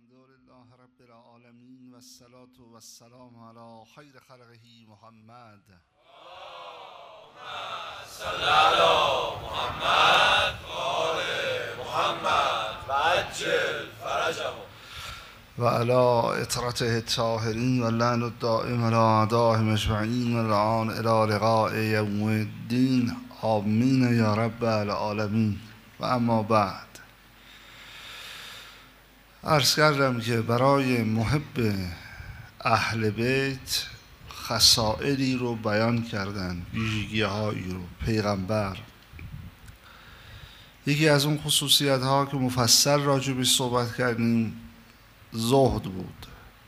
لله رب العالمين والصلاة والسلام على خير خلقه محمد. اللهم صل على محمد وآل محمد وعجل فرجهم وعلى اطرته الطاهرين واللعن الدائم على أعدائهم أجمعين واللعان إلى لقاء يوم الدين آمين یا رب العالمین. و اما بعد، عرض کردم که برای محب اهل بیت خصائلی رو بیان کردن، ویژگی هایی رو. پیغمبر یکی از اون خصوصیت ها که مفصل راجبش صحبت کردیم زهد بود.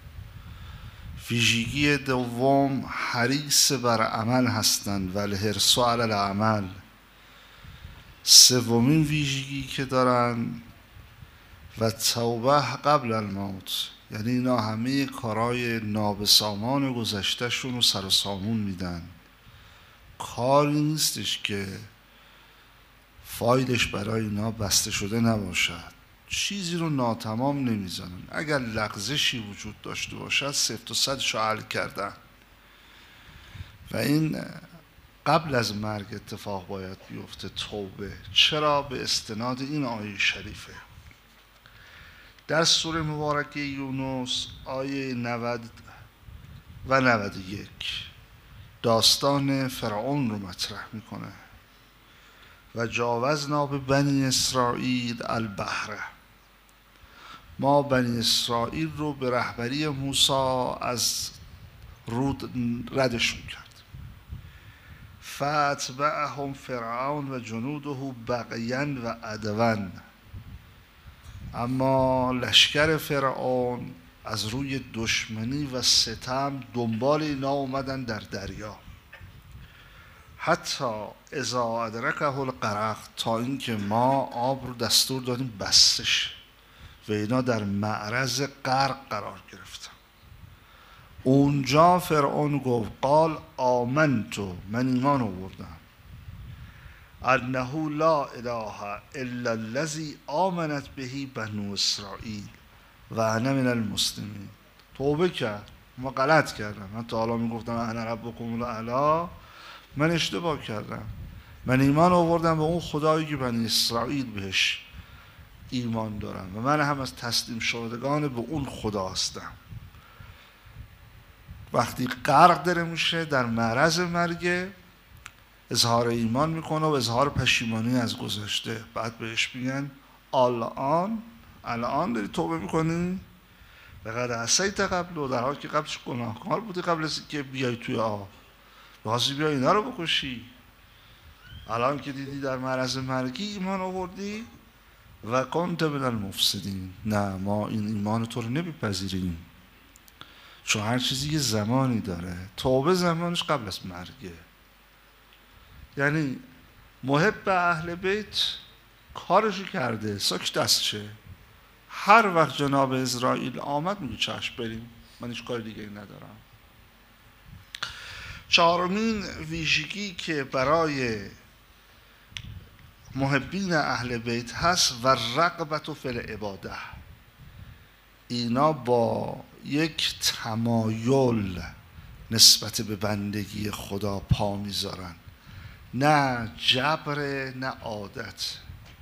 ویژگی دوم حریص بر عمل هستند، والحرص علی العمل. سومین ویژگی که دارن و توبه قبل الموت، یعنی اینا همه کارهای نابسامان گذشتهشون رو سر و سامون میدن. کاری نیستش که فایلش برای اینا بسته شده نباشد، چیزی رو ناتمام نمیزنن. اگر لغزشی وجود داشته باشد صفر تا صدش رو حل کردن و این قبل از مرگ اتفاق باید بیفته. توبه چرا؟ به استناد این آیه شریفه در سوره مبارکه یونس آیه 90 و 91 داستان فرعون رو مطرح میکنه. و جاوزنا به بنی اسرائیل البحر، ما بنی اسرائیل رو به رهبری موسی از رود ردشون کرد. فاتبعهم فرعون و جنوده بغیا و عدوا، اما لشکر فرعون از روی دشمنی و ستم دنبال اینا اومدن در دریا. حتی اذا ادرکه الغرق، تا اینکه ما آب رو دستور دادیم بستش و اینا در معرض غرق قرار گرفتن. اونجا فرعون گفت قال آمنتو، من ایمان آوردم، انه لا اله الا الذی آمنت بهی بنو اسرائیل و انا من المسلمین. توبه کرد، ما غلط کردم، من تا حالا میگفتم انا ربکم الاعلی، من اشتباه کردم، من ایمان آوردم به اون خدایی که بنی اسرائیل بهش ایمان دارم و من هم از تسلیم شدگان به اون خدا هستم. وقتی غرق داره میشه در معرض مرگ، اظهار ایمان میکنه و اظهار پشیمانی از گذشته. بعد بهش میگن الان داری توبه میکنی؟ لقد عصیت قبل، و در حالی که قبلش گناهکار بودی قبل از که بیای توی آب، بازی بیا اینا رو بکشی. الان که دیدی در معرض مرگی ایمان آوردی و کنت من المفسدین. نه، ما این ایمان تو رو نمیپذیریم، چون هر چیزی یه زمانی داره. توبه زمانش قبل از مرگه. یعنی محب اهل بیت کارشو کرده، ساکش دستشه. هر وقت جناب اسرائیل آمد میگه چشم بریم، من هیچ کار دیگه ندارم. چهارمین ویژگی که برای محبین اهل بیت هست و رغبت فی العباده، اینا با یک تمایل نسبت به بندگی خدا پا میذارن، نه جبر نه عادت.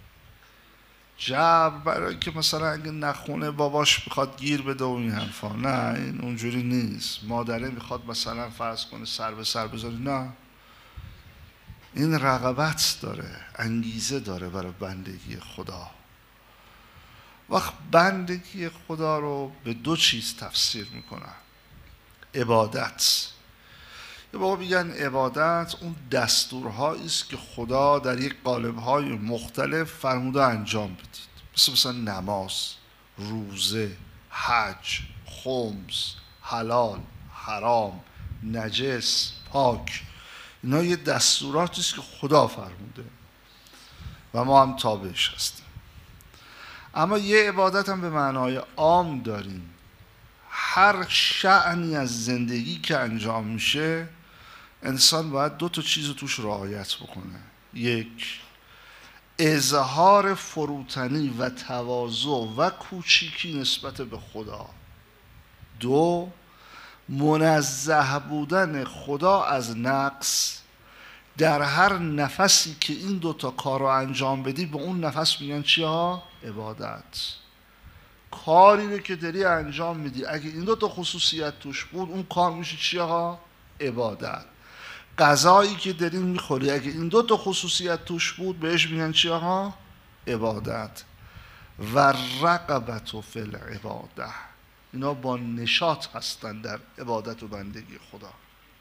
جبر برای که مثلا اگه نخونه باباش بخواد گیر بده و این حرفا، نه، این اونجوری نیست. مادره میخواد مثلا فرض کنه سر به سر بذاره، نه، این رغبت داره، انگیزه داره برای بندگی خدا. وقت بندگی خدا رو به دو چیز تفسیر میکنن. عبادت، یه بابا میگن عبادت اون دستورهایی است که خدا در یک قالب‌های مختلف فرموده انجام بدید، مثلا نماز، روزه، حج، خمس، حلال، حرام، نجس، پاک. اینا یه دستوراتی است که خدا فرموده و ما هم تابعش هستیم. اما یه عبادت هم به معنای عام داریم. هر شأنی از زندگی که انجام میشه انسان باید دو تا چیز توش رعایت بکنه. یک، اظهار فروتنی و تواضع و کوچیکی نسبت به خدا. 2 منزه بودن خدا از نقص. در هر نفسی که این 2 تا کار رو انجام بدی به اون نفس میگن چی ها؟ عبادت. کاری رو که داری انجام میدی اگه این 2 تا خصوصیت توش بود اون کار میشه چی ها؟ عبادت. غذایی که داری میخوری اگه این 2 تا خصوصیت توش بود بهش میگن چی ها؟ عبادت. و رغبت فی العباده، اینا با نشاط هستن در عبادت و بندگی خدا.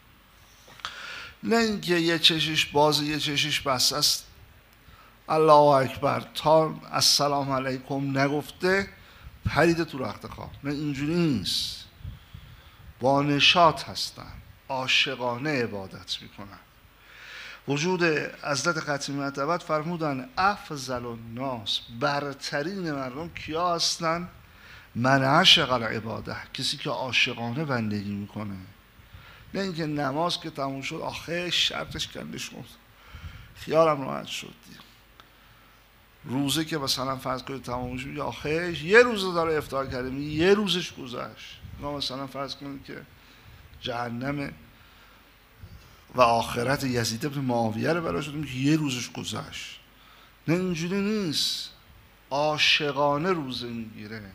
نه اینکه یه چشش باز یه چشش بسته است، الله اکبر تا السلام علیکم نگفته پریده تو رخت خواب. نه اینجوری نیست، با نشاط هستن، عاشقانه عبادت میکنن. وجود حضرت ختمی ابد فرمودن افضل الناس، برترین مردم کیا هستن؟ من عشق العباده، کسی که عاشقانه بندگی میکنه. نه اینکه نماز که تموم شد آخه شرطش کنده شد خیالم راحت شد. روزه که مثلا فرض کنید تموم شد آخه یه روزه داره افطار کردیم یه روزش گذشت. ما مثلا فرض کنید که جهنم و آخرت یزید بن معاویه رو برای شدیم که یه روزش گذشت. نه اینجوری نیست، عاشقانه روزه میگیره.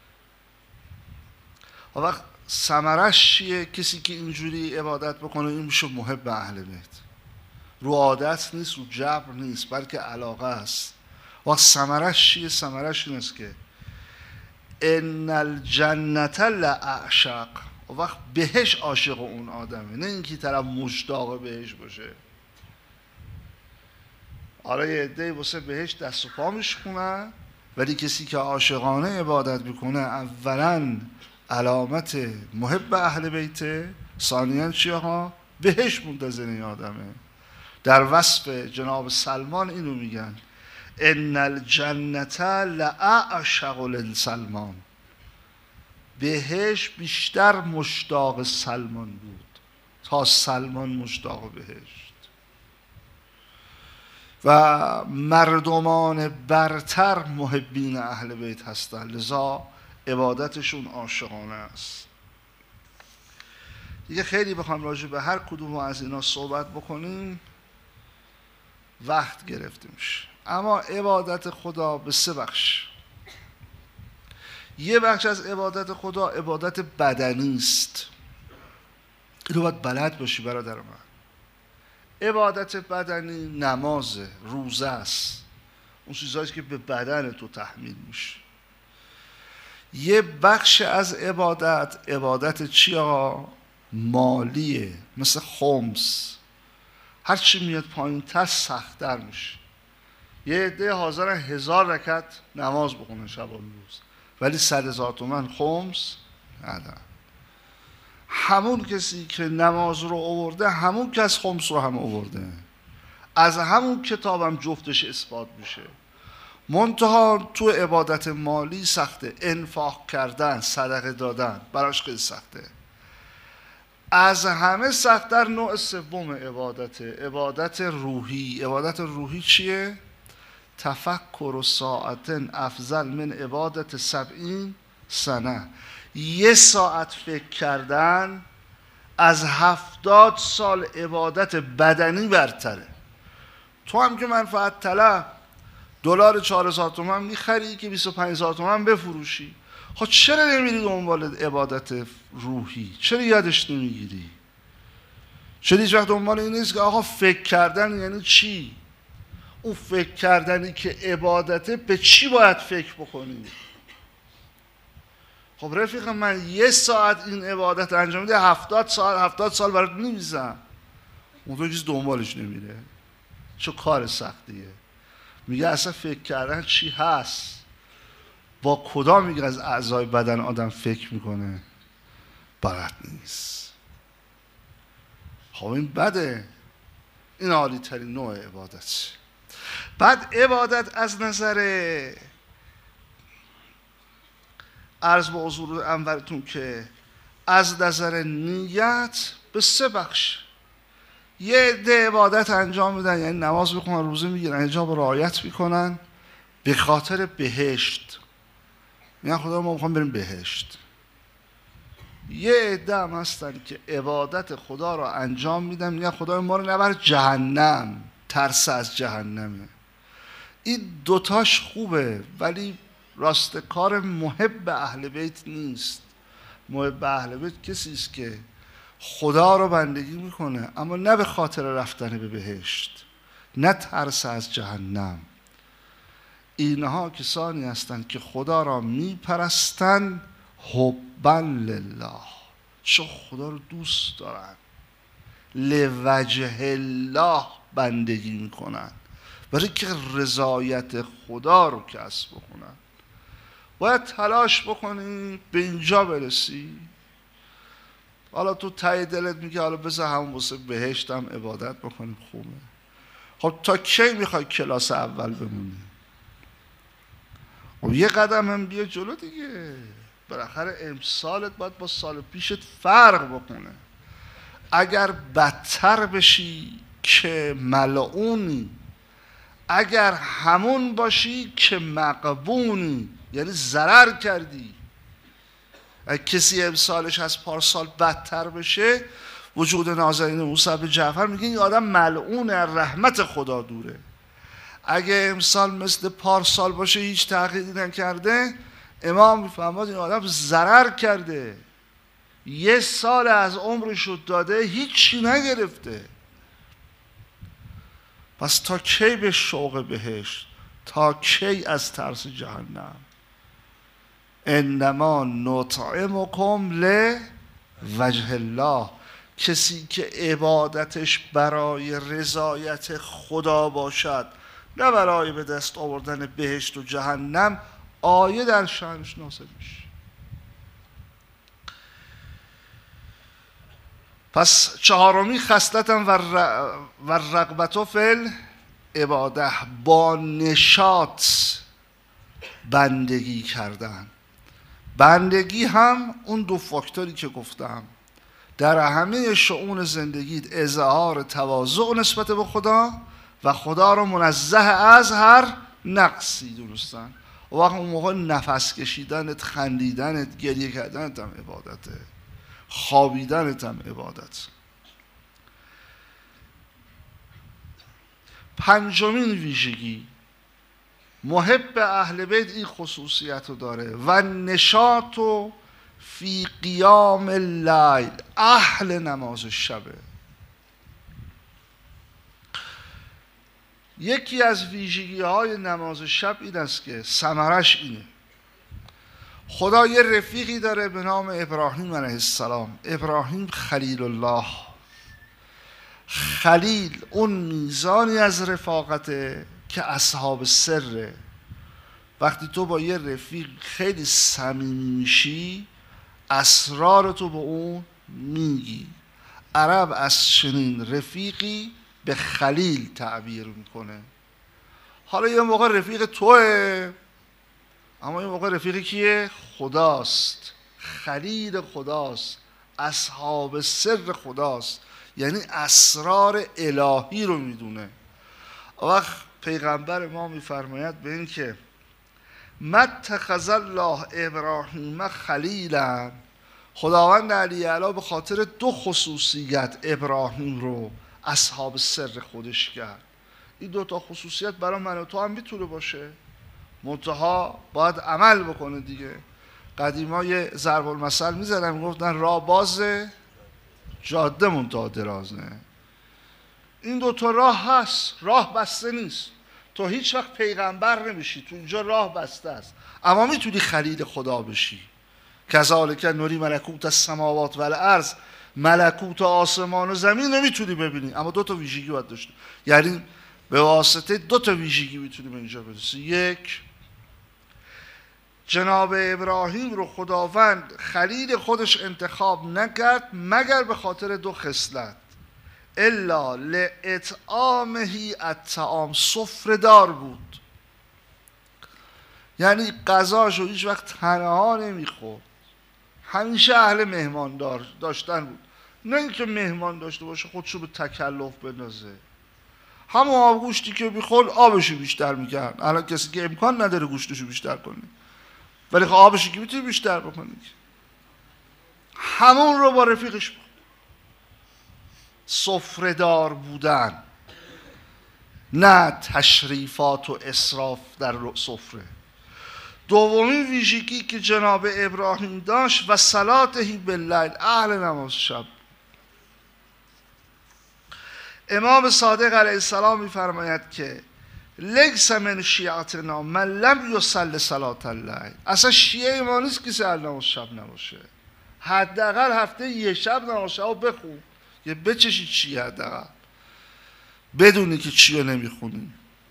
و وقت ثمرش چیه؟ کسی که اینجوری عبادت بکنه این میشه محب اهل بیت. رو عادت نیست، رو جبر نیست، بلکه علاقه است. و ثمرش چیه؟ ثمرش این است که ان الجنت لاعشق، و وقت بهش عاشق اون آدمه، نه اینکه طرف مشتاق بهش باشه. آره یه عده‌ای واسه بهش دست و پا میشکنن، ولی کسی که عاشقانه عبادت میکنه اولا علامت محب اهل بیته، ثانیاً چیه ها؟ بهش منتظر این آدمه. در وصف جناب سلمان اینو میگن ان الجنت لاعشق لسلمان، بهش بیشتر مشتاق سلمان بود تا سلمان مشتاق بهشت. و مردمان برتر محبین اهل بیت هستند، لذا عبادتشون عاشقانه است. دیگه خیلی بخوام راجع به هر کدوم از اینا صحبت بکنیم وقت گرفته میشه. اما عبادت خدا به 3 بخش. یه بخش از عبادت خدا عبادت بدنی است. اینو باید بلد باشی برادر من. عبادت بدنی نمازه، روزه است، اون چیزهایی که به بدن تو تحمیل میشه. یه بخش از عبادت چیه؟ مالیه، مثل خمس. هر چی میاد پایین تر سخت‌تر میشه. یه عده حاضرن 1000 رکعت نماز بخونن شب و روز، ولی 100,000 تومان خمس ندارن. همون کسی که نماز رو آورده همون کس خمس رو هم آورده، از همون کتابم جفتش اثبات میشه. منتها تو عبادت مالی سخته، انفاق کردن، صدقه دادن براش خیلی سخته. از همه سخت‌تر نوع سوم عبادت روحی. عبادت روحی چیه؟ تفکر ساعت افضل من عبادت 70 سنه. 1 ساعت فکر کردن از 70 سال عبادت بدنی برتره. تو هم که منفعت طلب دلار 4000 تومان میخری که 25000 تومان بفروشی. خب چرا نمیری دنبال عبادت روحی؟ چرا یادش نمیگیری؟ چرا هیچ وقت دنبال این نیست که آقا فکر کردن یعنی چی؟ اون فکر کردنی که عبادته به چی باید فکر بکنی؟ خب رفیق من 1 ساعت این عبادت انجام میده 70 سال برات می‌نویسم. اون تو چیز دنبالش نمیره. چه کار سختیه. میگه اصلا فکر کردن چی هست؟ با کدام میگه از اعضای بدن آدم فکر میکنه؟ بلد نیست. خب این بده. این عالی ترین نوع عبادت. بعد عبادت از نظر عرض به حضور انورتون که از نظر نیت به 3 بخش یه عده عبادت انجام میدن، یعنی نماز میخونن، روزه میگیرن، حجاب رعایت میکنن به خاطر بهشت، میگن خدا ما میخوام بریم بهشت. یه عده هم هستن که عبادت خدا رو انجام میدن، میگن خدا ما رو نبر جهنم، ترس از جهنمه. این دوتاش خوبه، ولی راستکار محب اهل بیت نیست. محب اهل بیت کسی است که خدا رو بندگی میکنه اما نه به خاطر رفتن به بهشت، نه ترس از جهنم. اینها کسانی هستند که خدا را میپرستند حبا لله، چون خدا رو دوست دارن، لوجه الله بندگی میکنن، برای که رضایت خدا رو کسب بکنن. باید تلاش بکنی به اینجا برسی. حالا تو ته دلت میگه حالا بذار همون واسه بهشتم عبادت بکنیم، خوبه. خب تا کی میخوای کلاس اول بمونی؟ خب یه قدم هم بیا جلو دیگه. بالاخره امسالت باید با سال پیشت فرق بکنه. اگر بدتر بشی که ملعونی، اگر همون باشی که مغبونی، یعنی ضرر کردی. اگر کسی امسالش از پارسال بدتر بشه، وجود نازنین موسی به جعفر میگه این آدم ملعون، از رحمت خدا دوره. اگه امسال مثل پارسال باشه، هیچ تغییری نکرده، امام میفهمد این آدم ضرر کرده، یه سال از عمرش رو داده هیچی نگرفته. پس تا کی به شوق بهشت؟ تا کی از ترس جهنم؟ انما نطعمکم لوجه الله. کسی که عبادتش برای رضایت خدا باشد، نه برای به دست آوردن بهشت و جهنم، آیه در شأنش نازل میشه. پس چهارمی خصلتم و رغبت فی العباده، با نشاط بندگی کردن. بندگی هم اون دو فاکتوری که گفتم، در همه شؤون زندگیت اظهار تواضع نسبت به خدا و خدا رو منزه از هر نقصی دونستن. و وقت اون موقع نفس کشیدنت، خندیدنت، گریه کردنت هم عبادته، خوابیدنت هم عبادت. پنجمین ویژگی، محب اهل بیت این خصوصیت رو داره، و نشاط و فی قیام اللیل، اهل نماز شبه. یکی از ویژگی های نماز شب این است که ثمرش اینه. خدا یه رفیقی داره به نام ابراهیم علیه السلام. ابراهیم خلیل الله. خلیل اون میزانی از رفاقته که اصحاب سره. وقتی تو با یه رفیق خیلی صمیمی میشی، اسرار تو به اون میگی. عرب از چنین رفیقی به خلیل تعبیر میکنه. حالا یه موقع رفیق توه، اما یه موقع رفیقی کیه؟ خداست، خلیل خداست، اصحاب سر خداست، یعنی اسرار الهی رو میدونه. وقت پیغمبر ما میفرماید به این که متخذ الله ابراهیم خلیلا، خداوند علی اعلی به خاطر دو خصوصیت ابراهیم رو اصحاب سر خودش کرد. این دو تا خصوصیت برای من و تو هم میتونه باشه، منتها باید عمل بکنه دیگه. قدیما یه ضرب المثل میزدن، میگفتن راه باز، جاده منتها درازه. این دو تا راه هست، راه بسته نیست. تو هیچ وقت پیغمبر نمیشی، تو اینجا راه بسته است، اما میتونی خلید خدا بشی. کذالک نوری ملکوت السماوات و الارض، ملکوت آسمان و زمین رو میتونی ببینی، اما دو تا ویژگی باید داشته. یعنی به واسطه دو تا ویژگی میتونی به اینجا برسی. یک، جناب ابراهیم رو خداوند خلید خودش انتخاب نکرد مگر به خاطر دو خصلت. الا لاطعامه الطعام، سفره‌دار بود، یعنی غذاشو هیچ وقت تنها نمیخورد، همیشه اهل مهمان داشتن بود. نه اینکه مهمان داشته باشه خودشو به تکلف بندازه. همون آب گوشتی که میخورد آبشو بیشتر میکرد. الان کسی که امکان نداره گوشتشو بیشتر کنه، ولی خب آبشو که میتونی بیشتر بکنی، همون رو با رفیقش بود. سفره‌دار بودن، نه تشریفات و اسراف در سفره. دومین ویژگی که جناب ابراهیم داشت و صلاته باللیل، اهل نماز شب. امام صادق علیه السلام میفرماید که لیس من شیعتنا من لم یصلی صلاة اللیل. اصلا شیعه ما نیست که اهل نماز شب نباشه. حداقل هفته یه شب نماز شب بخون، یه بچشی چی، حداقل بدونی که چی رو نمیخونی.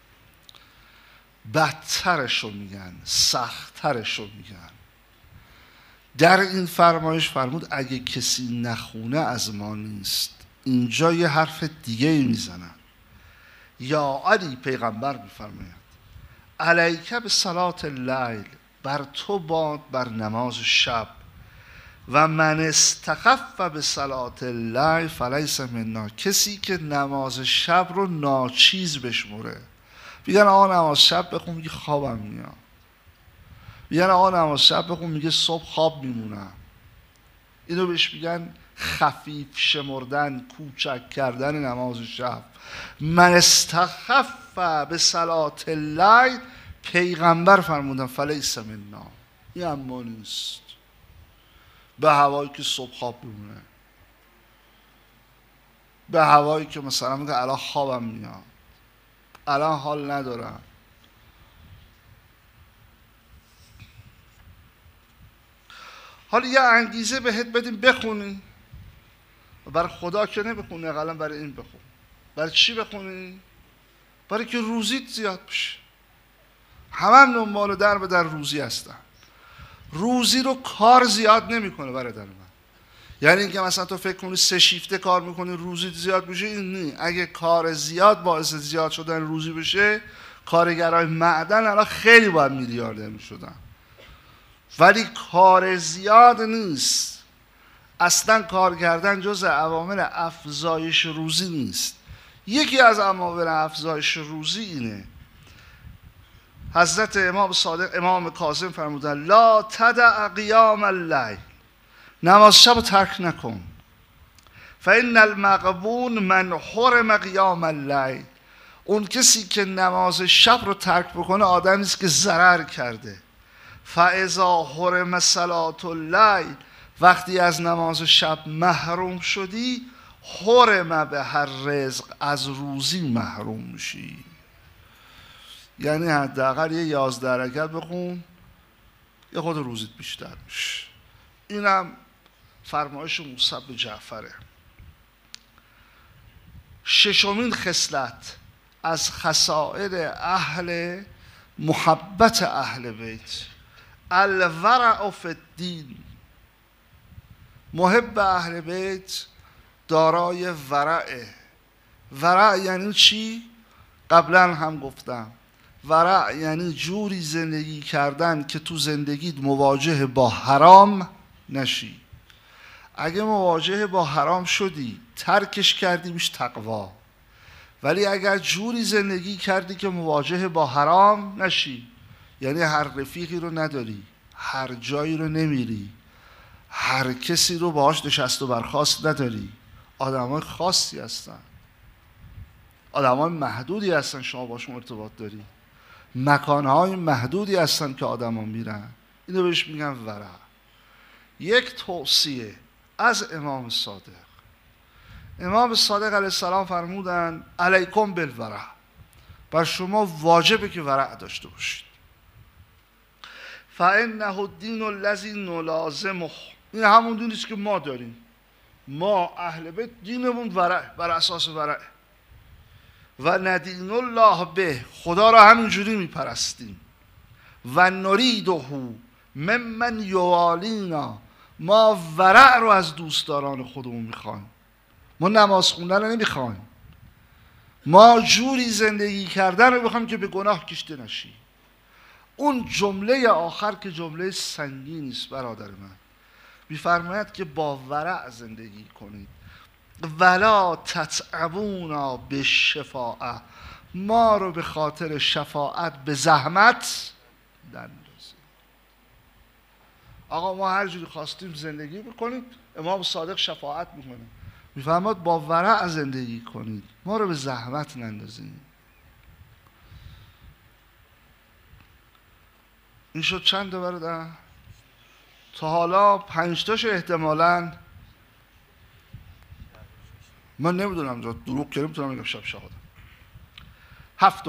بدترشو میگن، سختترشو میگن. در این فرمایش فرمود اگه کسی نخونه از ما نیست. اینجا یه حرف دیگه میزنن. یا علی پیغمبر میفرماید علیک به صلاة اللیل، بر تو باد بر نماز شب، و من استخف به صلاة اللیل فلیس منا. کسی که نماز شب رو ناچیز بشموره، میگن آقا نماز شب بخون، میگه خوابم میاد. میگن آقا نماز شب بخون، میگه صبح خواب میمونم. اینو بهش میگن خفیف شمردن، کوچک کردن نماز شب. من استخف به صلاة اللیل، پیغمبر فرمودن فلیس منا، این اما نیست. به هوایی که صبح خواب میمونه، به هوایی که مثلا میگه الان خوابم میاد، الان حال ندارم. حالا یه انگیزه بهت بدیم بخونی، برای خدا که نبخونی، اقلا برای این بخون. برای چی بخونی؟ برای که روزیت زیاد بشه. همه دنبال در به در روزی هستن. روزی رو کار زیاد نمیکنه برادر من. یعنی اینکه مثلا تو فکر کنی 3 شیفته کار میکنی روزی زیاد بشه، این نه. اگه کار زیاد باعث زیاد شدن روزی بشه، کارگرای معدن الان خیلی باید میلیاردر میشدن. ولی کار زیاد نیست. اصلا کار کردن جز عوامل افزایش روزی نیست. یکی از عوامل افزایش روزی اینه. حضرت امام صادق امام کاظم فرمودن لا تدع قیام اللیل، نماز شب رو ترک نکن. فان المغبون من حرم قیام اللیل، اون کسی که نماز شب رو ترک بکنه آدمی است که ضرر کرده. فاذا حرم صلاة اللیل، وقتی از نماز شب محروم شدی، حرم به هر رزق، از روزی محروم میشی. یعنی حداقل یه 11 رکعت بخون، یه خود روزیت بیشتر میشه. اینم فرمایش موسی به جعفره. ششمین خصلت از خصائل اهل محبت اهل بیت، الورع فی الدین. محب اهل بیت دارای ورعه. ورع یعنی چی؟ قبلا هم گفتم. ورع یعنی جوری زندگی کردن که تو زندگیت مواجه با حرام نشی. اگه مواجه با حرام شدی ترکش کردی میشه تقوا. ولی اگر جوری زندگی کردی که مواجه با حرام نشی، یعنی هر رفیقی رو نداری، هر جایی رو نمیری، هر کسی رو باهاش نشست و برخاست نداری، آدمای خاصی هستن، آدمای محدودی هستن شما باشون ارتباط داری، مکانهای محدودی هستن که آدما میرن. اینو بهش میگن ورع. یک توصیه از امام صادق. امام صادق علیه السلام فرمودن علیکم بالورع، بر شما واجبه که ورع داشته باشید. فانه الدین الذی نلازمه، این همون دینی است که ما داریم. ما اهل بیت دینمون ورع، بر اساس ورع. و ندین الله به، خدا را همینجوری میپرستیم. و نریده ممن یوالینا، ما ورع رو از دوستداران خودمون میخوایم. ما نماز خوندن رو نمیخوایم، ما جوری زندگی کردن رو میخوایم که به گناه کشته نشی. اون جمله آخر که جمله سنگینی است برادر من، میفرماید که با ورع زندگی کنید. ولا تتعبونا به شفاعت، ما رو به خاطر شفاعت به زحمت نندازید. آقا ما هر جوری خواستیم زندگی بکنیم، امام صادق شفاعت میکنه، میفرماد با ورع زندگی کنید، ما رو به زحمت نندازید. این شد چند تا برادر؟ تا حالا 5 تاشو احتمالاً من نمیدونم، دروغ که نمیتونم بگم، شب شهادت. 7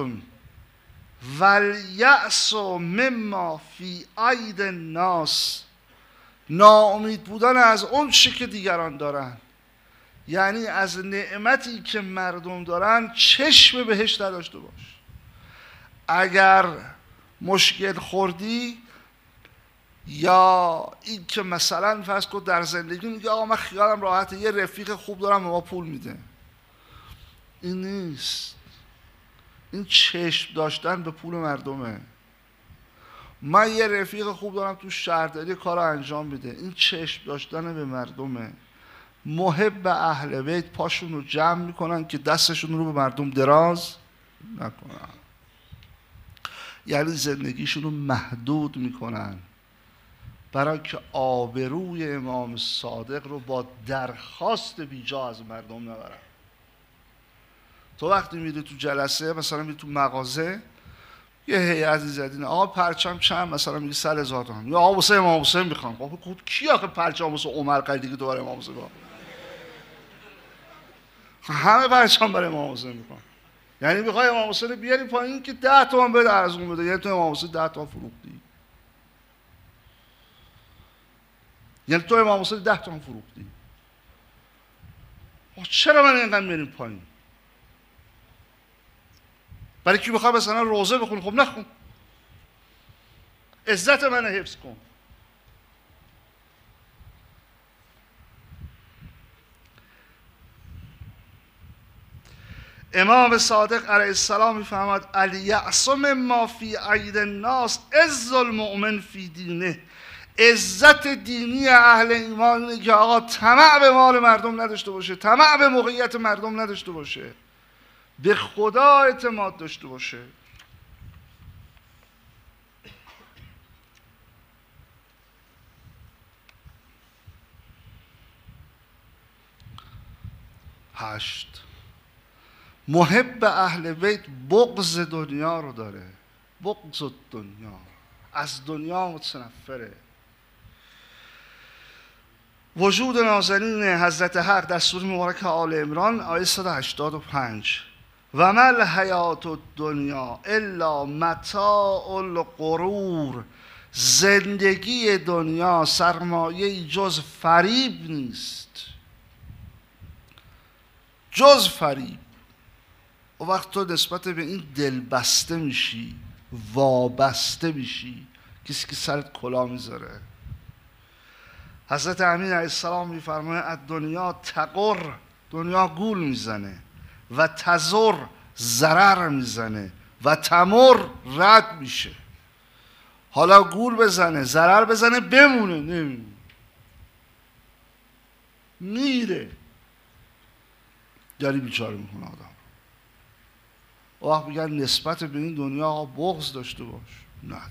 والیأس مما فی اید الناس، ناامید بودن از اون چی که دیگران دارن، یعنی از نعمتی که مردم دارن چشم بهش نداشته باش. اگر مشکل خوردی یا این که مثلا فرض کن در زندگی میگه آقا من خیالم راحته، یه رفیق خوب دارم به ما پول میده، این نیست. این چشم داشتن به پول مردمه. من یه رفیق خوب دارم تو شهرداری کار انجام میده، این چشم داشتن به مردمه. محب اهل بیت پاشون رو جمع میکنن که دستشون رو به مردم دراز نکنن، یعنی زندگیشون رو محدود میکنن برای که آبروی امام صادق رو با درخواست بیجا از مردم نبرن. تو وقتی میری تو جلسه، مثلا میری تو مغازه، یه هیئتی زدین آقا پرچم چند، مثلا میگه 100,000 تومان، یا آقا واسه امام حسین میخوام. خب کی آخه پرچم واسه عمر خریدی که دوباره امام حسین؟ همه پرچم برای امام حسین میخوام. یعنی میخوای امام حسین بیاری پایین که 10 تومان بده ارزون بده، یعنی تو امام حسین 10 تومان فروختی. یعنی تو امام حسین 10 تومان فروختی. چرا من اینقدر میریم پایین؟ برای کی بخوای مثلا روزه بخونی؟ خب نخون، عزت من حفظ کن. امام صادق علیه السلام میفهمد الیأس مما فی اید الناس عز المؤمن فی دینه، عزت دینی اهل ایمان اینه که آقا طمع به مال مردم نداشته باشه، طمع به موقعیت مردم نداشته باشه، به خدا اعتماد داشته باشه. هشت، محب اهل بیت بغض دنیا رو داره، بغض دنیا، از دنیا متنفره. وجود نازنین حضرت حق در سوره مبارکه آل عمران آیه 185 و ما الحیات الدنیا الا متاع الغرور، زندگی دنیا سرمایه جز فریب نیست، جز فریب. و وقت تو نسبت به این دل بسته میشی، وابسته میشی، کسی که سرت کلاه میذاره. حضرت امین علیه السلام میفرماید از دنیا تقر، دنیا گول میزنه، و تزر، ضرر میزنه، و تمر، رد میشه. حالا گول بزنه، ضرر بزنه، بمونه، نمیمونه، میره. داری بیچاره میکنه آدم. و وقت میگن نسبت به این دنیا آقا بغض داشته باش، نداره.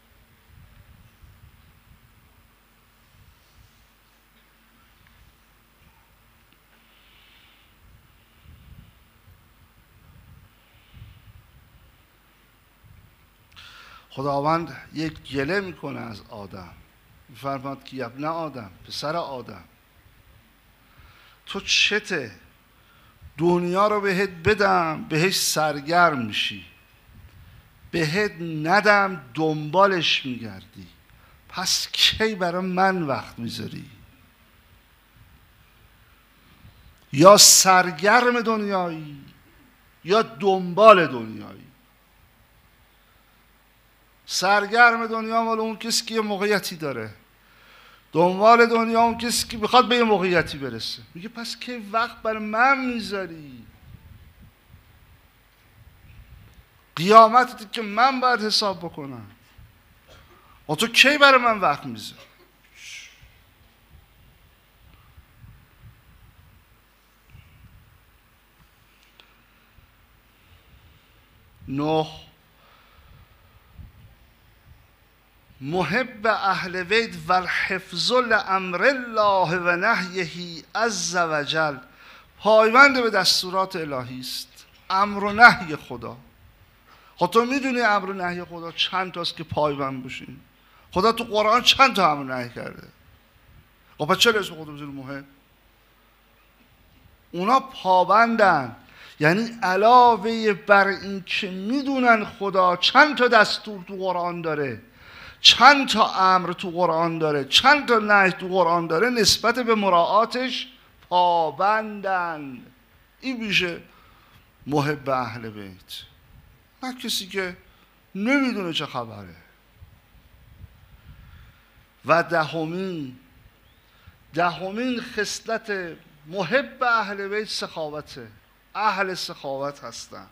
خداوند یک گله میکنه از آدم، میفرماد که ابن آدم، پسر آدم، تو چته؟ دنیا رو بهت بدم بهش سرگرم میشی، بهت ندم دنبالش میگردی، پس کی برای من وقت میذاری؟ یا سرگرم دنیایی یا دنبال دنیایی. سرگرم دنیا مال اون کسی که یه موقعیتی داره، دنبال دنیا اون کسی که بخواد به یه موقعیتی برسه. میگه پس کی وقت برای من میذاری؟ قیامتی که من باید حساب بکنم، و تو کی برای من وقت میذاری؟ 9 محب اهل بیت و الحفظ لامر الله و نهیه عز وجل، پایبند به دستورات الهی است، امر و نهی خدا. خب تو میدونی امر و نهی خدا چند تاست که پایبند باشین؟ خدا تو قرآن چند تا امر و نهی کرده؟ خب پس چرا اسم خدا بزنی محب؟ اونا پابندن، یعنی علاوه بر این که میدونن خدا چند تا دستور تو قرآن داره، چند تا امر تو قرآن داره، چند تا نهی تو قرآن داره، نسبت به مراعاتش پابندن. این میشه محب اهل بیت، نه کسی که نمیدونه چه خبره. و دهمین خصلت محب اهل بیت سخاوته. اهل سخاوت هستن.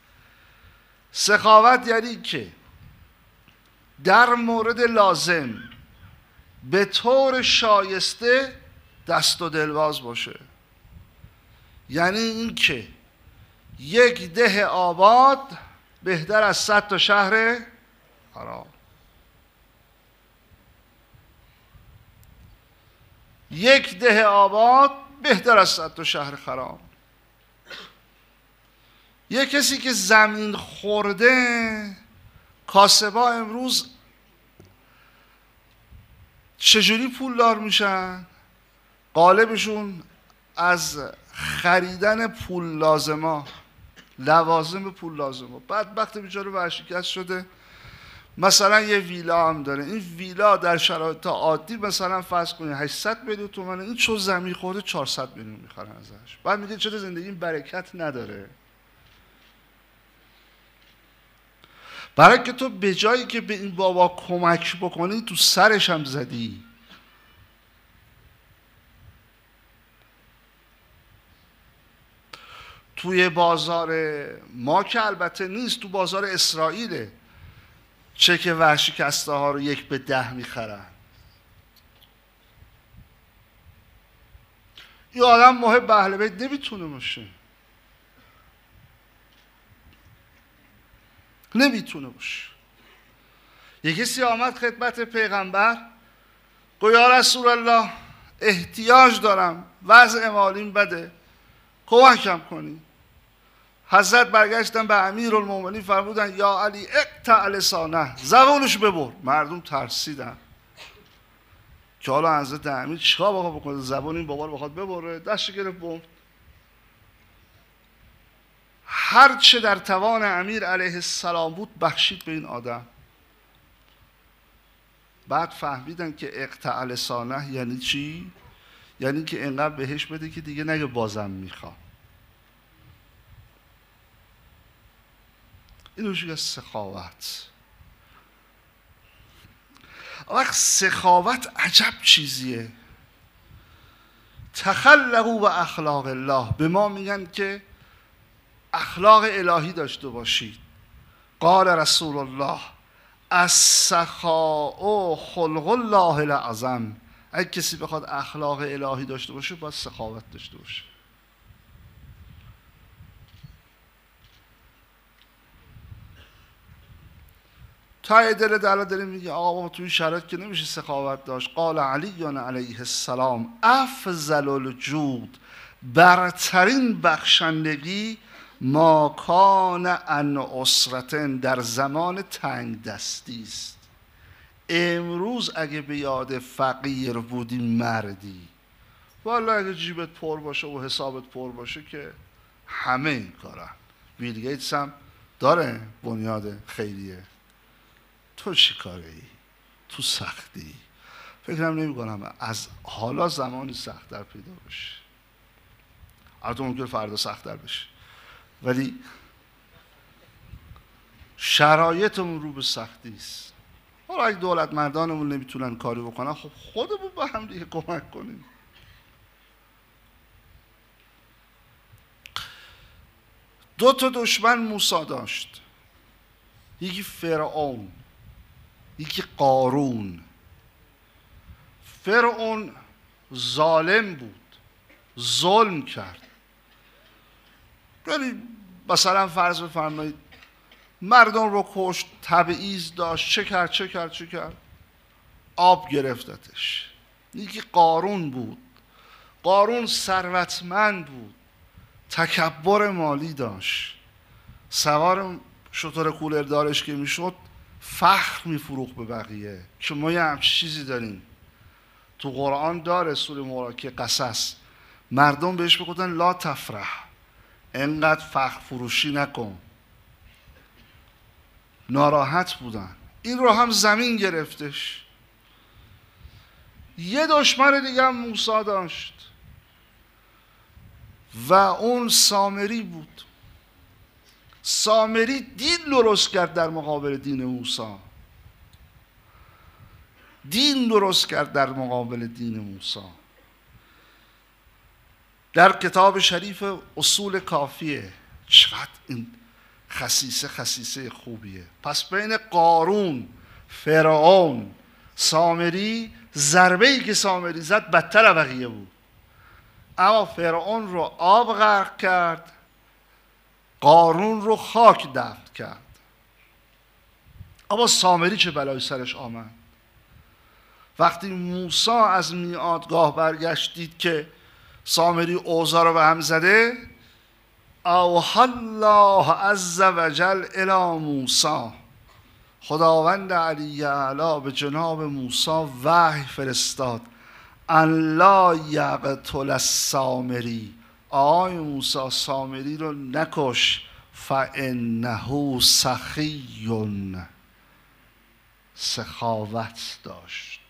سخاوت یعنی که در مورد لازم به طور شایسته دست و دلباز باشه. یعنی این که یک ده آباد بهتر از 100 تا شهر خراب. یک ده آباد بهتر از 100 تا شهر خراب. یک کسی که زمین خورده، کاسبا امروز چجوری پولدار میشن؟ غالبشون از خریدن پول لازمه، لوازم پول لازمه. بدبخت بیچاره ورشکست شده، مثلا یه ویلا هم داره. این ویلا در شرایط عادی مثلا فرض کنید 800 میلیون تومانه، این چون زمین خورده 400 میلیون میخرن ازش. بعد میگه چرا زندگی این برکت نداره؟ برای که تو به جایی که به این بابا کمک بکنی تو سرش هم زدی. توی بازار ما که البته نیست، تو بازار اسرائیله چک ورشکسته ها رو 1 به 10 میخرن. این آدم محب اهل بیت نمیتونه باشه، نمیتونه باشه. یک کسی آمد خدمت پیغمبر، گفت یا رسول الله احتیاج دارم، وضع مالیم بده، کمکم کنی. حضرت برگشتن به امیرالمومنین فرمودن یا علی اقطع لسانه، زبونش ببر. مردم ترسیدن که حالا حضرت امیر چیکار بخواد بکنه، زبون این بابا رو بخواد ببره. دستش گرفت بمب. هر چه در توان امیر علیه السلام بود بخشید به این آدم. بعد فهمیدن که اقطع لسانه یعنی چی؟ یعنی که اینقدر بهش بده که دیگه نگه بازم میخوام. این روشی از سخاوت. وقت سخاوت عجب چیزیه. تخلقوا به اخلاق الله، به ما میگن که اخلاق الهی داشته باشید. قال رسول الله السخاء خلق الله الاعظم. اگه کسی بخواد اخلاق الهی داشته باشه باید سخاوت داشته باشه. تا دل دلا داره میگه آقا بابا توی شرایط که نمیشه سخاوت داشت. قال علی علیه السلام افضل الجود، برترین بخشندگی ما کان ان اسرتن، در زمان تنگ دستی است. امروز اگه به یاد فقیر بودی مردی، والا اگه جیبت پر باشه و حسابت پر باشه که همه این کارن. بیل گیتس هم داره بنیاد خیریه. تو چی کاره ای؟ تو سختی. فکرم نمی کنم از حالا زمانی سخت‌تر پیدا بشه. البته ممکنه فردا سخت‌تر بشه، ولی شرایطمون رو به سختی است. حالا اگه دولت مردانمون نمیتونن کاری بکنن، خب خودمون با هم دیگه کمک کنیم. دو تا دشمن موسی داشت، یکی فرعون، یکی قارون. فرعون ظالم بود، ظلم کرد. یعنی مثلا فرض بفرمایید مردم رو کشت، تبعیض داشت، چه کرد آب گرفتتش. یکی قارون بود. قارون ثروتمند بود، تکبر مالی داشت، سوار شتر کولردارش که میشد فخر میفروخت به بقیه که ما یه همچین چیزی داریم. تو قرآن داره سوره مبارکه قصص، مردم بهش بگفتن لا تفرح، انقدر فخر فروشی نکن. ناراحت بودن. این رو هم زمین گرفتش. یه دشمن دیگه هم موسی داشت و اون سامری بود. سامری دین درست کرد در مقابل دین موسی. دین درست کرد در مقابل دین موسی. در کتاب شریف اصول کافیه. چقدر این خسیسه خوبیه. پس بین قارون، فرعون، سامری، ضربه‌ای که سامری زد بدتر از بقیه بود. اما فرعون رو آب غرق کرد، قارون رو خاک دفن کرد. اما سامری چه بلایی سرش آمد؟ وقتی موسی از میعادگاه برگشت دید که سامری اوضاع رو به هم زده، اوحی الله عز وجل الی موسی، خداوند علی اعلی به جناب موسی وحی فرستاد ان لا یقتل السامری، آقای موسی سامری رو نکش، فانه سخی، سخاوت داشت.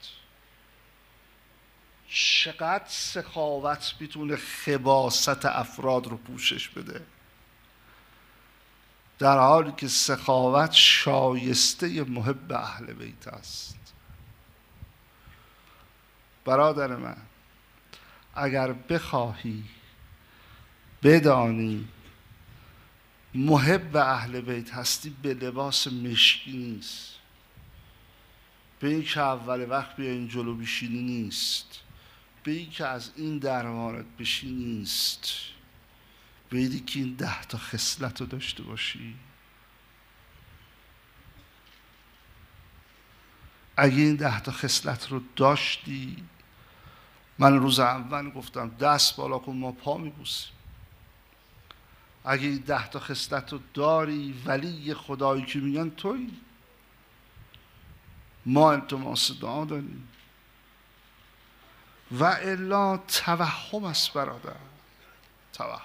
چقدر سخاوت میتونه خباثت افراد رو پوشش بده، در حالی که سخاوت شایسته محب اهل بیت است. برادر من، اگر بخواهی بدانی محب اهل بیت هستی، به لباس مشکی نیست، به این که اول وقت بیا این جلو بشینی نیست، به این که از این درمانت بشی نیست، به این که این 10 تا خصلت رو داشته باشی. اگه این 10 تا خصلت رو داشتی، من روز اول گفتم دست بالا کن ما پا میبوسیم. اگه این 10 تا خصلت رو داری، ولی خدایی که میگن تویی. ما التماس دعا داریم و الا توهم است برادر، توهم.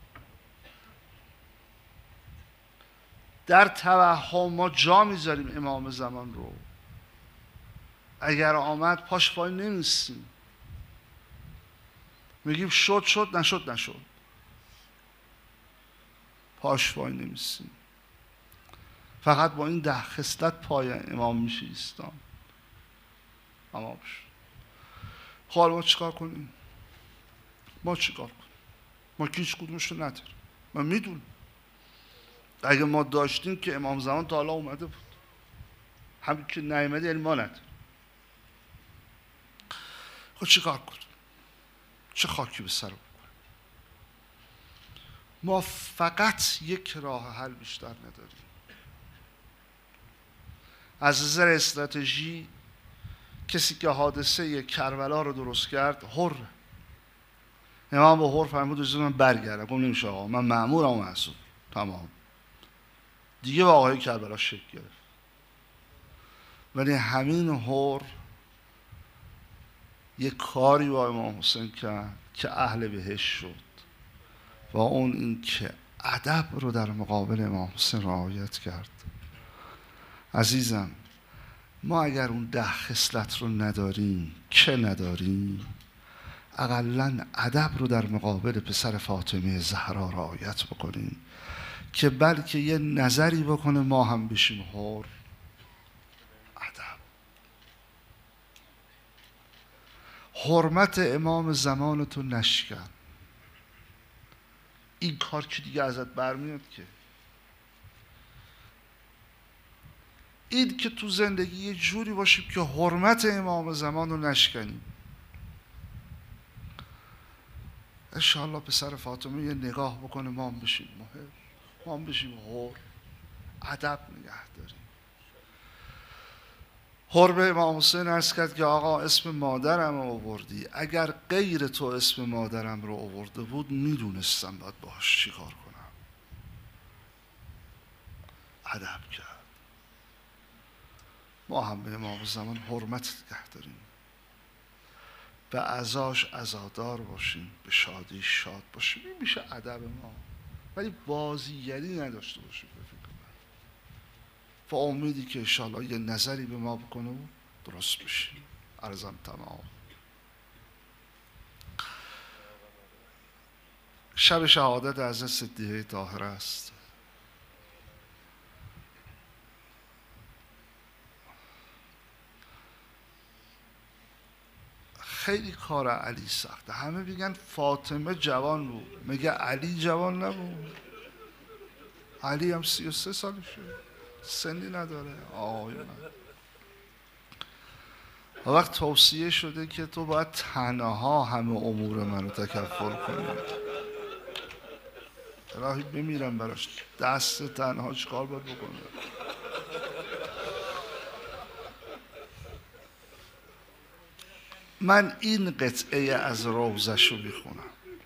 در توهم ما جا میذاریم امام زمان رو. اگر آمد پاش پای نمیستیم، میگیم شد نشد، پاش پای نمیستیم. فقط با این 10 خصلت پای امام میشه ایستان. اما حالا ما چیکار کنیم؟ ما که هیچ کدومش رو نداریم. من میدونم اگه ما داشتیم که امام زمان تا حالا اومده بود. همین که نیامده یعنی ما نداریم. خب چیکار کنیم؟ چه خاکی به سر بکنیم؟ ما فقط یک راه حل بیشتر نداریم. از نظر استراتژی کسی که حادثه کربلا رو درست کرد حر. امام با حر فرمود اجازه من برگردم. گفتم نمیشه آقا، من مأمورم و معصوم. تمام. دیگه واقعی کربلا شکل گرفت. ولی همین حر یک کاری با امام حسین کرد که اهل بهشت شد و اون این که ادب رو در مقابل امام حسین رعایت کرد. عزیزم، ما اگر اون 10 خصلت رو نداریم، که نداریم، اقلاً ادب رو در مقابل پسر فاطمه زهرا رعایت بکنیم که بلکه یه نظری بکنه ما هم بشیم حر. ادب. حرمت امام زمانتو نشکن. این کار که دیگه ازت برمیاد که این که تو زندگی یه جوری باشیم که حرمت امام زمان رو نشکنیم. انشاءالله پسر فاطمه یه نگاه بکنه ما هم بشیم محب، ما هم بشیم حر. ادب نگه داریم. حرب امام حسین عرض کرد که آقا اسم مادرم رو آوردی، اگر غیر تو اسم مادرم رو آورده بود میدونستم باید باهاش چی کار کنم. ادب کرد. ما هم به امام زمان حرمت نگه داریم، به عزاش عزادار باشیم، به شادی شاد باشیم. این میشه ادب ما، ولی بازیگری نداشته باشیم. با امیدی که انشاءالله یه نظری به ما بکنه و درست بشیم. عرضم تمام. شب شهادت حضرت صدیقه طاهره است. خیلی کار علی سخته. همه میگن فاطمه جوان بود، میگه علی جوان نبود. علی هم 33 سالشه، سنی نداره. آقای من وقت توصیه شده که تو باید تنها همه امور منو تکفل کنی. الهی بمیرم براش، دست تنها چیکار باید بکنه؟ من این قطعه از روزش رو میخونم.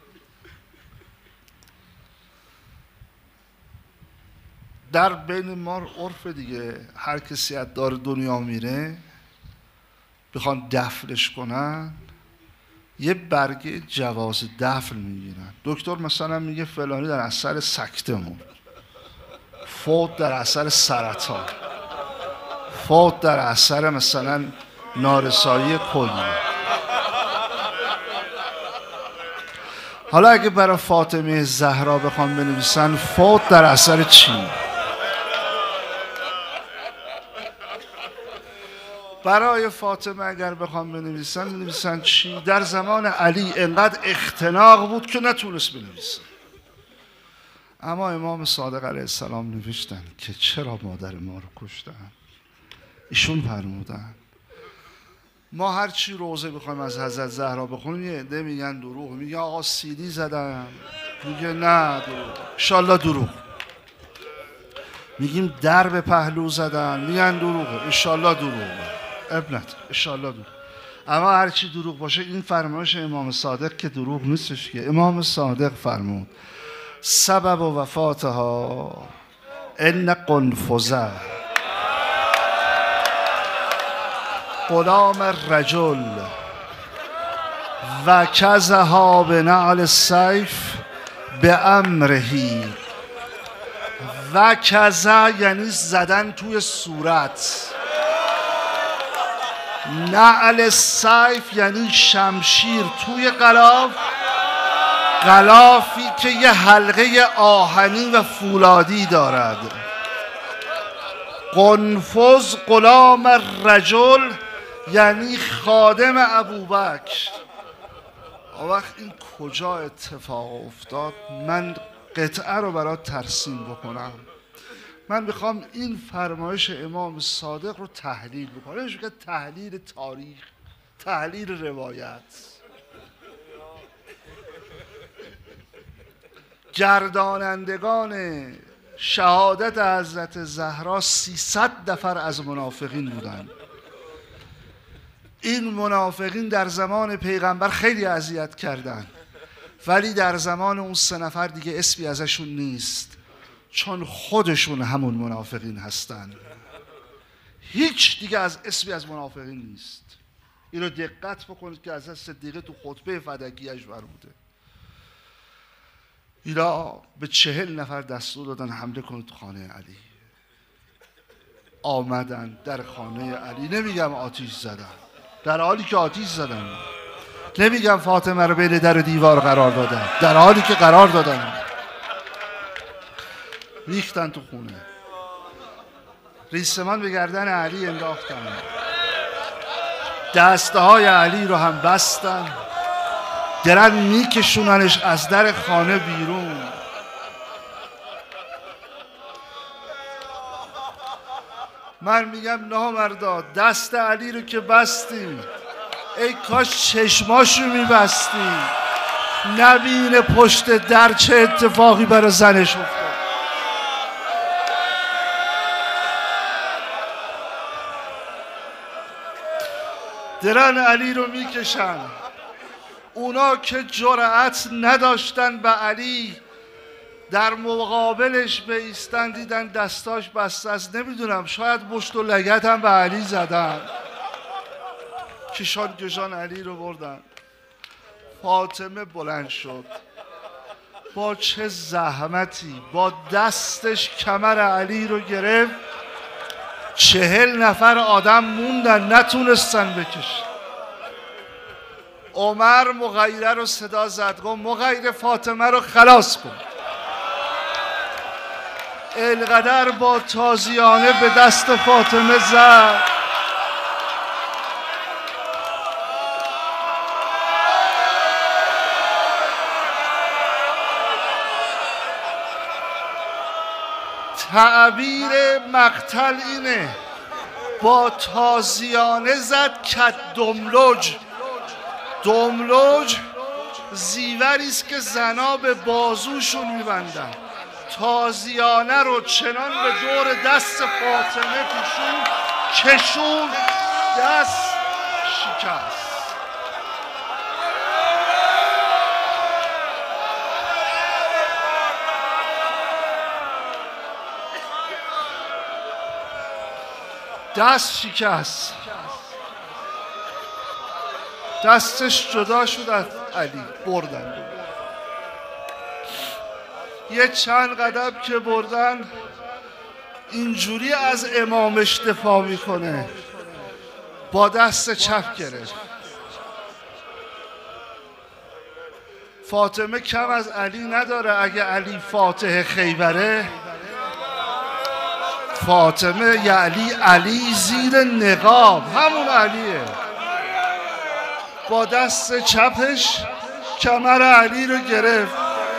در بین ما عرف دیگه، هر کسی از دار دنیا میره بخوان دفنش کنن یه برگه جواز دفن میگیرن. دکتر مثلا میگه فلانی در اثر سکته مرد، فوت در اثر سرطان، فوت در اثر مثلا نارسایی کلیه. حالا اگه برای فاطمه زهرا بخوام بنویسن فوت در اثر چی؟ برای فاطمه اگر بخوام بنویسن چی؟ در زمان علی انقدر اختناق بود که نتونست بنویسه. اما امام صادق علیه السلام نوشتن که چرا مادر ما رو کشتن. ایشون فرمودن ما هر چی روزه بخوایم از حضرت زهرا بخونیم یه عده میگن دروغ، میگه آقا سیدی زدم، میگه نه دروغ، انشالله دروغ. میگیم در به پهلو زدن، میگن دروغه، انشالله دروغه، ابنت انشالله دروغ. اما هر چی دروغ باشه این فرمایش امام صادق که دروغ نیستش که. امام صادق فرمود سبب وفاتها ان قنفذه غلام الرجل و کزها به نعل السیف به امرهی. و کزا یعنی زدن توی صورت، نعل السیف یعنی شمشیر توی غلاف، غلافی که یه حلقه آهنی و فولادی دارد. قنفذ غلام الرجل یعنی خادم ابوبکر. وقت این کجا اتفاق افتاد؟ من قطعه رو برات ترسیم بکنم. من میخوام این فرمایش امام صادق رو تحلیل بکنم. نمیشه که تحلیل تاریخ، تحلیل روایت. گردانندگان شهادت حضرت زهرا 300 نفر از منافقین بودند. این منافقین در زمان پیغمبر خیلی اذیت کردند، ولی در زمان اون 3 نفر دیگه اسمی ازشون نیست، چون خودشون همون منافقین هستن. هیچ دیگه از اسمی از منافقین نیست. این رو دقت بکنید که حضرت صدیقه تو خطبه فدکیش فرموده. اینا به 40 نفر دستور دادن حمله کنید تو خانه علی. آمدن در خانه علی، نمیگم آتیش زدن، در حالی که آتیش زدن. نمیگم فاطمه رو بین در و دیوار قرار دادن، در حالی که قرار دادن. ریختن تو خونه، ریسمان به گردن علی انداختن، دسته های علی رو هم بستن، درن میکشوننش از در خانه بیرون. من میگم نامردا، دست علی رو که بستیم، ای کاش چشماشو میبستیم نبینه پشت در چه اتفاقی برای زنش افتاد. درن علی رو میکشن. اونا که جرأت نداشتن به علی در مقابلش بایستن، دیدن دستاش بسته است. نمیدونم شاید مشت و لگد هم به علی زدن، کشان علی رو بردن. فاطمه بلند شد، با چه زحمتی با دستش کمر علی رو گرفت. 40 نفر آدم موندن نتونستن بکشن. عمر مغیره رو صدا زد، گفت مغیره فاطمه رو خلاص کن. القدر با تازیانه به دست فاطمه زد. تعبیر مقتل اینه، با تازیانه زد کت دملج. دملج زیوری است که زنا به بازوشون میبندن. تازیانه رو چنان به دور دست فاطمه کشون، دست شکست. دست شکست، دستش جدا شد از علی، بردن. یه چند قدم که بردن، اینجوری از امامش دفاع میکنه، با دست چپ گرفت. فاطمه کم از علی نداره. اگه علی فاتح خیبره، فاطمه یعنی علی زیر نقاب، همون علیه. با دست چپش کمر علی رو گرفت.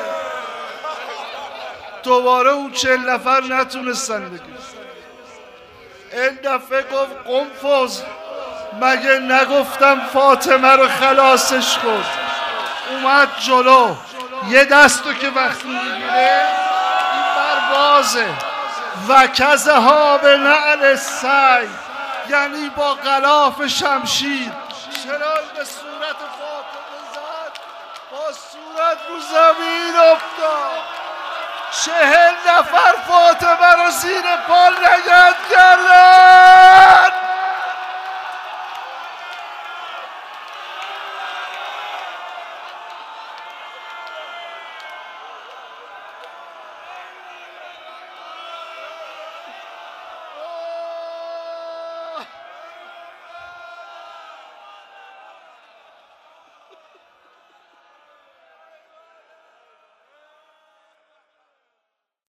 دوباره اون 40 نفر نتونستن بگیرن. این دفعه گفت قنفذ، مگه نگفتم فاطمه رو خلاصش کن؟ اومد جلو. یه دستو که وقتی میگیره این بر بازه، و کزها به نعل سعی، یعنی با غلاف شمشیر چنان به صورت فاطمه زد، با صورت رو زمین افتاد. 40 نفر فاطمه رو زیر پا نگه کردن.